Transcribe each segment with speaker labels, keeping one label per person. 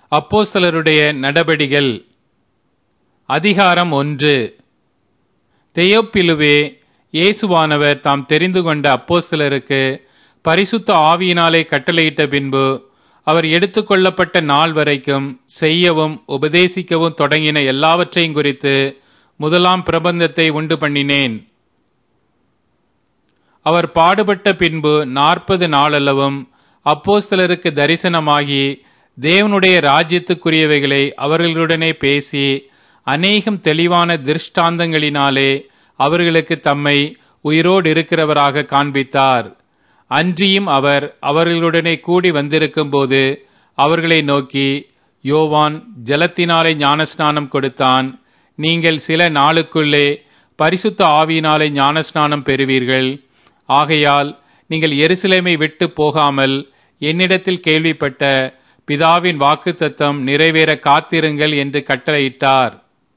Speaker 1: அப்போஸ்தலருடைய நடபடிகள் அதிகாரம் 1. தெயோப்பிலுவே, இயேசுவானவர் தாம் தெரிந்து கொண்ட அப்போஸ்தலருக்கு பரிசுத்த ஆவியினாலே கட்டளையிட்ட பின்பு அவர் எடுத்துக்கொள்ளப்பட்ட நாள் வரைக்கும் செய்யவும் உபதேசிக்கவும் தொடங்கின எல்லாவற்றையும் குறித்து முதலாம் பிரபந்தத்தை உண்டு பண்ணினேன். அவர் பாடுபட்ட பின்பு 40 நாளளவும் அப்போஸ்தலருக்கு தரிசனமாகி தேவனுடைய ராஜ்யத்துக்குரியவைகளை அவர்களுடனே பேசி அநேகம் தெளிவான திருஷ்டாந்தங்களினாலே அவர்களுக்கு தம்மை உயிரோடு இருக்கிறவராக காண்பித்தார். அன்றியும் அவர் அவர்களுடனே கூடி வந்திருக்கும் போது அவர்களை நோக்கி, யோவான் ஜலத்தினாலே ஞானஸ்நானம் கொடுத்தான். நீங்கள் சில நாளுக்குள்ளே பரிசுத்த ஆவியினாலே ஞானஸ்நானம் பெறுவீர்கள். ஆகையால் நீங்கள் எருசலேமை விட்டு போகாமல் என்னிடத்தில் கேள்விப்பட்ட பிதாவின் வாக்குத்தத்தம் நிறைவேற காத்திருங்கள் என்று கட்டளையிட்டார்.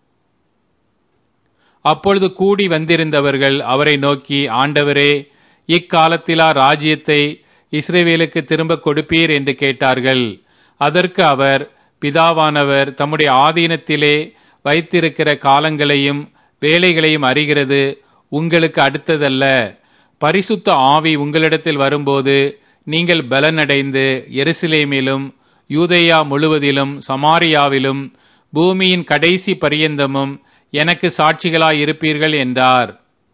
Speaker 1: அப்பொழுது கூடி வந்திருந்தவர்கள் அவரை நோக்கி, ஆண்டவரே, இக்காலத்திலா ராஜ்யத்தை இஸ்ரவேலுக்கு திரும்ப கொடுப்பீர் என்று கேட்டார்கள். அதற்கு அவர், பிதாவானவர் தம்முடைய ஆதீனத்திலே வைத்திருக்கிற காலங்களையும் வேலைகளையும் அறிகிறது உங்களுக்கு அடுத்ததல்ல. பரிசுத்த ஆவி உங்களிடத்தில் வரும்போது நீங்கள் பலனடைந்து எருசலேமிலும் யூதேயா முழுவதிலும் சமாரியாவிலும் பூமியின் கடைசி பரியந்தமும் எனக்கு சாட்சிகளாயிருப்பீர்கள் என்றார்.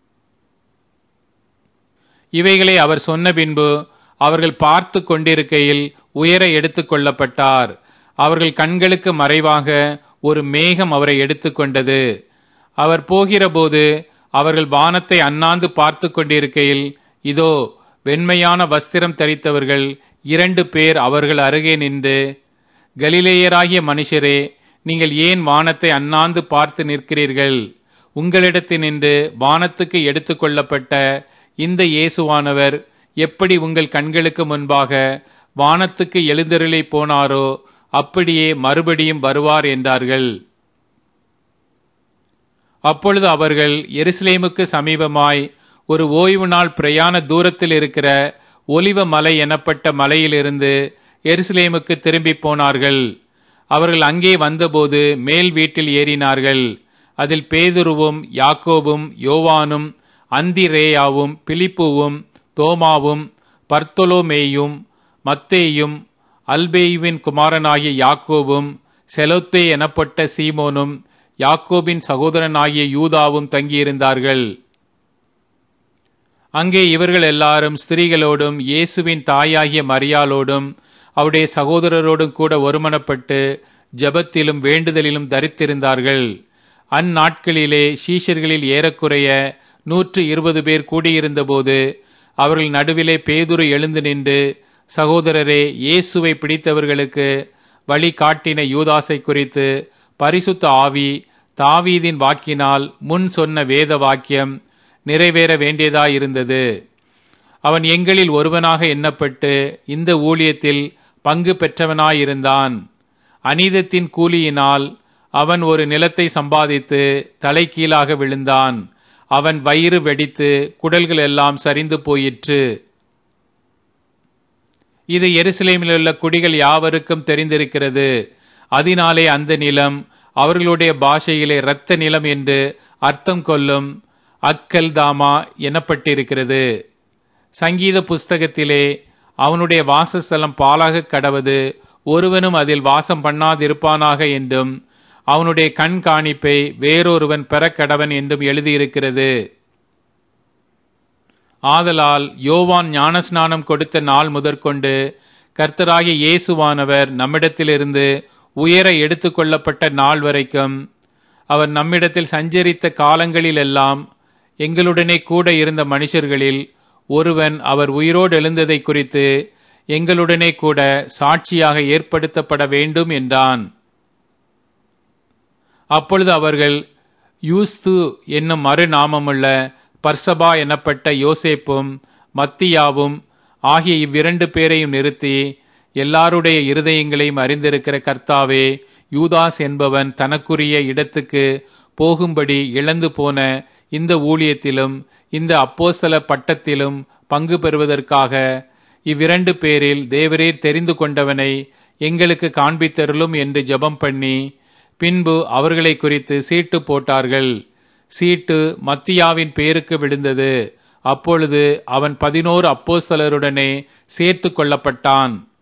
Speaker 1: இவைகளை அவர் சொன்ன பின்பு அவர்கள் பார்த்து கொண்டிருக்கையில் உயர எடுத்துக் கொள்ளப்பட்டார். அவர்கள் கண்களுக்கு மறைவாக ஒரு மேகம் அவரை எடுத்துக்கொண்டது. அவர் போகிறபோது அவர்கள் வானத்தை அண்ணாந்து பார்த்து கொண்டிருக்கையில், இதோ, வெண்மையான வஸ்திரம் தரித்தவர்கள் 2 பேர் அவர்கள் அருகே நின்று, கலிலேயராகிய மனுஷரே, நீங்கள் ஏன் வானத்தை அண்ணாந்து பார்த்து நிற்கிறீர்கள்? உங்களிடத்தினின்று வானத்துக்கு எடுத்துக்கொள்ளப்பட்ட இந்த இயேசுவானவர் எப்படி உங்கள் கண்களுக்கு முன்பாக வானத்துக்கு எழுந்தருளி போனாரோ அப்படியே மறுபடியும் வருவார் என்றார்கள். அப்பொழுது அவர்கள் எருசலேமுக்கு சமீபமாய் ஒரு ஓய்வு நாள் பிரயாண தூரத்தில் இருக்கிற ஒலிவ மலை எனப்பட்ட மலையிலிருந்து எருசலேமுக்கு திரும்பி போனார்கள். அவர்கள் அங்கே வந்தபோது மேல் வீட்டில் ஏறினார்கள். அதில் பேதுருவும் யாக்கோபும் யோவானும் அந்திரேயாவும் பிலிப்புவும் தோமாவும் பர்த்தொலோமேயும் மத்தேயும் அல்பேயுவின் குமாரனாகிய யாக்கோபும் செலோத்தே எனப்பட்ட சீமோனும் யாக்கோபின் சகோதரனாகிய யூதாவும் தங்கியிருந்தார்கள். அங்கே இவர்கள் எல்லாரும் ஸ்திரீகளோடும் இயேசுவின் தாயாகிய மரியாளோடும் அவருடைய சகோதரரோடும் கூட ஒருமனப்பட்டு ஜெபத்திலும் வேண்டுதலிலும் தரித்திருந்தார்கள். அந்நாட்களிலே சீஷர்களில் ஏறக்குறைய 120 பேர் கூடியிருந்தபோது அவர்கள் நடுவிலே பேதுரு எழுந்து நின்று, சகோதரரே, இயேசுவை பிடித்தவர்களுக்கு வழி காட்டின யூதாசை குறித்து பரிசுத்த ஆவி தாவீதின் வாக்கினால் முன் சொன்ன வேத வாக்கியம் நிறைவேற வேண்டியதாயிருந்தது. அவன் எங்களில் ஒருவனாக எண்ணப்பட்டு இந்த ஊழியத்தில் பங்கு பெற்றவனாயிருந்தான். அநீதத்தின் கூலியினால் அவன் ஒரு நிலத்தை சம்பாதித்து தலைகீழாக விழுந்தான். அவன் வயிறு வெடித்து குடல்கள் எல்லாம் சரிந்து போயிற்று. இது எருசலேமிலுள்ள குடிகள் யாவருக்கும் தெரிந்திருக்கிறது. அதனாலே அந்த நிலம் அவர்களுடைய பாஷையிலே இரத்த நிலம் என்று அர்த்தம் கொள்ளும் அக்கல்தாமா எனப்பட்டிருக்கிறது. சங்கீத புஸ்தகத்திலே அவனுடைய வாசஸ்தலம் பாழாக கடவது, ஒருவனும் அதில் வாசம் பண்ணாதிருப்பானாக என்றும் அவனுடைய கண்காணிப்பை வேறொருவன் பெறக்கடவன் என்றும் எழுதியிருக்கிறது. ஆதலால் யோவான் ஞானஸ்நானம் கொடுத்த நாள் முதற்கொண்டு கர்த்தராகிய இயேசுவானவர் நம்மிடத்திலிருந்து உயர எடுத்துக்கொள்ளப்பட்ட நாள் வரைக்கும் அவர் நம்மிடத்தில் சஞ்சரித்த காலங்களிலெல்லாம் எங்களுடனே கூட இருந்த மனுஷர்களில் ஒருவன் அவர் உயிரோடு எழுந்ததை குறித்து எங்களுடனே கூட சாட்சியாக ஏற்படுத்தப்பட வேண்டும் என்றான். அப்பொழுது அவர்கள் யூஸ்து என்னும் மறுநாமமுள்ள பர்சபா எனப்பட்ட யோசேப்பும் மத்தியாவும் ஆகிய இவ்விரண்டு பேரையும் நிறுத்தி, எல்லாருடைய இருதயங்களையும் அறிந்திருக்கிற கர்த்தாவே, யூதாஸ் என்பவன் தனக்குரிய இடத்துக்கு போகும்படி இழந்து போன இந்த ஊழியத்திலும் இந்த அப்போஸ்தல பட்டத்திலும் பங்கு பெறுவதற்காக இவ்விரண்டு பேரில் தேவரீர் தெரிந்து கொண்டவனை எங்களுக்கு காண்பித்தருளும் என்று ஜெபம் பண்ணி பின்பு அவர்களை குறித்து சீட்டு போட்டார்கள். சீட்டு மத்தியாவின் பேருக்கு விழுந்தது. அப்பொழுது அவன் 11 அப்போஸ்தலருடனே சேர்த்து கொள்ளப்பட்டான்.